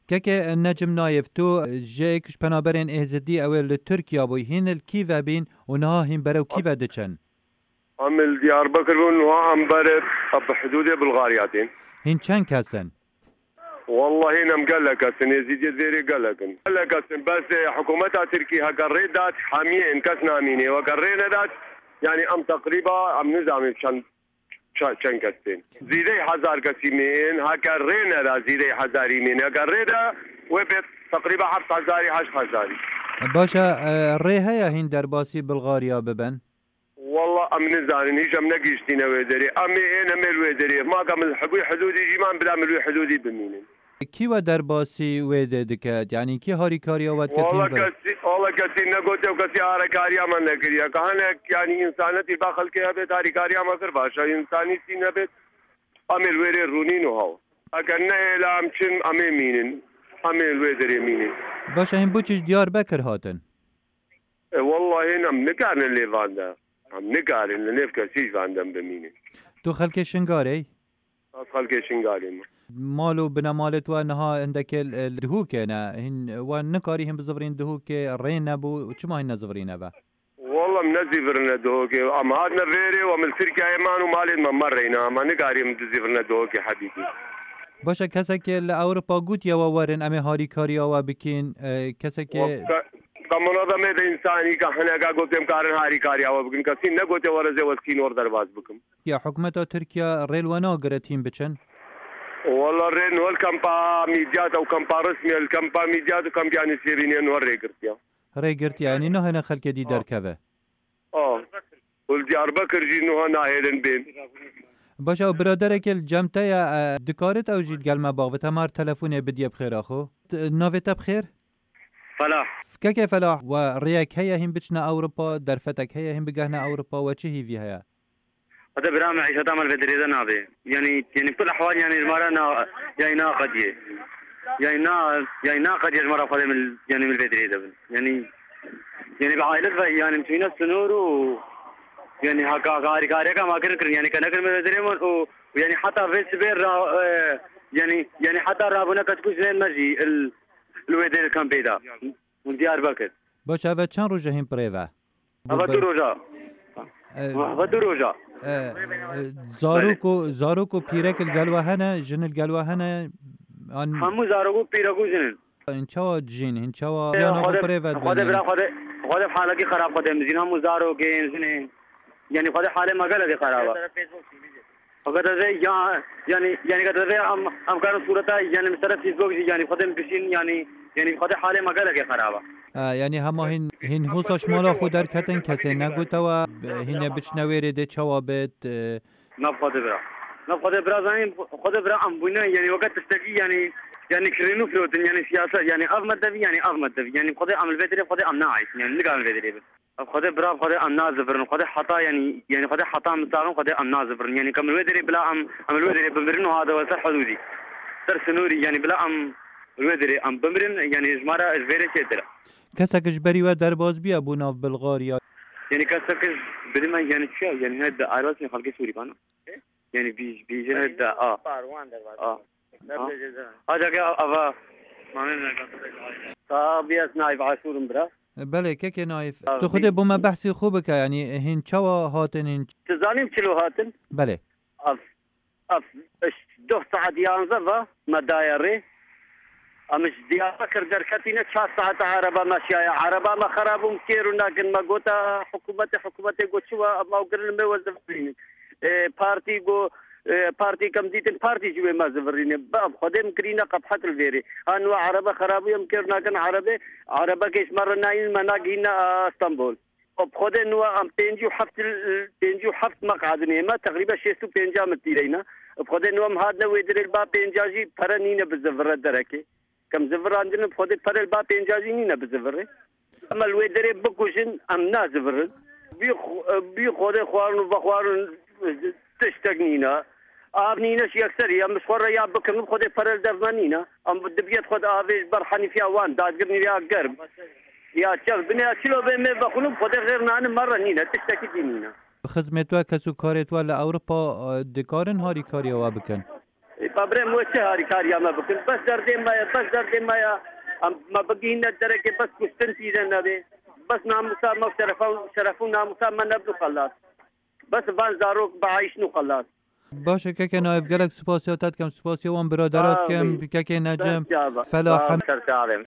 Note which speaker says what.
Speaker 1: که نجم نایف تو جایکش پنابرین ازدی اول ترکیا بوی هین الکیو بین و نها هین برو کیو دچن
Speaker 2: عمل دياربكر ونها أمبر بحدود بلغارياتين.
Speaker 1: هین چند کسن؟
Speaker 2: والله هنا مقلقة يزيد ذيري قلقة بس حكومتها تركيا قريدات حاميين كسنا ميني وقرينا ذات يعني أم تقريبا أم نظام شن كسين زيدي 1000 كسيمين هقرينا ذا زيدي 1000 يمين قريدا وبيت تقريبا 7000 8000
Speaker 1: باشا ریه یا هین درباسی بلغاریا ببن؟
Speaker 2: والله أم نزاني هيش أم نقيشتينا ويدري أمي أنا مل ويدري ما قام الحبوي حدودي جيمان بلا ملوي حدودي بمينين
Speaker 1: کی و درباسی ویده دکت یعنی کی هاری کاریا ود کتین
Speaker 2: والله كسي نقوته وكسي هاري كاريا ما نقريا كهنا يعني إنسانتي باخل كي هبت هاري كاريا ما كر باشا إنساني سين هبت أمي الويري رونين وهاو أكنا إلى أمشن أمي مينين أمي الويدري مينين
Speaker 1: باشا هین بوچش دیار بکر هاتن
Speaker 2: والله هنا نقارن اللي فاندا هم نقارن اللي كسيش فاندم بمينين
Speaker 1: تو خلک شنگاری؟
Speaker 2: خلق شنقارين
Speaker 1: مالو بنا مالت و نها عندك الدهوك انا هن ونكاري هم بزفرين دهوك الرين ابو وشما هن زفرين ابا
Speaker 2: والله منزفرنا دهوك اما هادنا فيري ومن تركيا ايمان ومالين ما مرينا ما نكاري منزفرنا دهوك حبيبي
Speaker 1: باشا كسك الاوروبا قوت يا وورن امي هاري كاريا وبكين كسك
Speaker 2: كمنظمه انساني كحنا قلت مكارن هاري كاريا وبكين كسين نقوت ورزه وسكين ور درباز بكم
Speaker 1: يا حكومه تركيا ريل ونا قرتين بچن
Speaker 2: والله الرين والكمبا ميديات او كمبا رسمي الكمبا ميديات وكم جاني سيرينيان وريقرتيا
Speaker 1: ريقرت يعني نو هنا خلك دي دركبه
Speaker 2: والديار بكر جي نو هنا هيدن بين
Speaker 1: باشا برادرك الجمتا يا دكارت او جيت قال ما باغ تمار تلفوني بدي بخير اخو نوفيتا بخير
Speaker 2: فلاح
Speaker 1: كيف فلاح ورياك هيا هم بچنا اوروبا درفتك هيا هم بقهنا اوروبا وچه في هيا
Speaker 3: هذا برامج عيشة تعمل في دريدة نابي يعني كل الأحوال يعني المرة يعني ناقدية يعني ناقدية المرة فاضي من يعني من الفدريدة يعني بعائلة يعني مسوينا السنور و يعني هكا كاريكا ما كن يعني كنا من الفدريدة ويعني حتى في سبير يعني حتى رابونا كتكوش زين مجي الفدريدة كان بيدا من ديار بكر
Speaker 1: باش هذا كان رجع هم بريفا
Speaker 3: هذا دو روجا
Speaker 1: زاروكو بيرك القلوة هنا جن القلوة هنا
Speaker 3: همو زاروكو بيركو جنن
Speaker 1: ان شاء جين ان شاء يانو بريفا
Speaker 3: خود حالك خراب قد مزين همو زاروكو جنن يعني خود حاله ما قال دي خرابه وقد زي يعني قد زي ام كانوا صورتها يعني مثلا فيسبوك يعني خود مكشين يعني خود حاله ما قال دي خرابه
Speaker 1: يعني هما هن هوساش مالا خود در کتن کسی نگوتا و هن بچنویره ده چوابت
Speaker 3: خود برا زنی خود برا ام بونا يعني وقت تستجي يعني كرينو فلوتن يعني سياسة يعني أغمد دبي يعني خود عمل بدري خود أم ناعيش يعني نقال بدري خود برا خود أم نازفرن خود حطا يعني خود حطا مستعمل خود أم نازفرن يعني كمل بدري بلا أم البدري بمرنو هذا وسر حدودي سر سنوري يعني بلا أم البدري أم بمرن يعني إجمارا إجباري شدرا
Speaker 1: کسکش بری و درباز بیا بو ناف بلغاریا
Speaker 3: يعني كسكش بدي ما يعني شو يعني هذا عراسني خلقي سوري كانوا يعني بيجي هذا هذا كا أبا ما طابيات نايف عاشور برا
Speaker 1: بله که نايف تو خود بوم بحثی خوبه که يعني هن چوا هاتن هن
Speaker 3: تزانیم چلو هاتن
Speaker 1: بله
Speaker 3: اف دو ساعت یانزه ما دايري امش ديار دركتينا 4 ساعات عربه ماشيه عربه ما خرابهم كيرو لكن ما قوتا حكومتي قوتشوا ما وقرن ما وظفين بارتي كم ديتن بارتي جوا ما زفرين باب خدم كرينا قبحه الفيري انو عربه خرابي يمكن لكن عربه كيش مره ناين مناقينا اسطنبول وبخد انو ام بينجو حفت مقعدني ما تقريبا 65 مترينا بخد انو ام هادنا ويدر الباب بينجاجي فرنينا بالزفره دركي كم زفر عندنا بخد فرل با بينجازي نينا بزفر اما الويدري بكوشن ام نازفر بي خود خوارن وبخوارن تشتغنينا ابنينا شي اكثر يا مشوار يا بكم خد فرل دفمانينا ام بدبيت خد افيج برحني فيها وان دادقني يا قرب يا شغل بنا كيلو بين بخلو خد غير نان مره نينا تشتكي نينا
Speaker 1: خدمتوا کسو کارت ولا اوروبا دکارن هاری کاری و بکن
Speaker 3: بابرم و چه هاری کاری ما بکن بس دردی ما ما بگین نداره که بس کشتن چیزا نبی بس ناموسا ما شرف و ناموسا ما نبدو خلاص بس وان زاروک بعیش نو خلاص
Speaker 1: باشه که نایب گلک سپاسیاتت کم سپاسی وان برادرات کم که نجم فلاح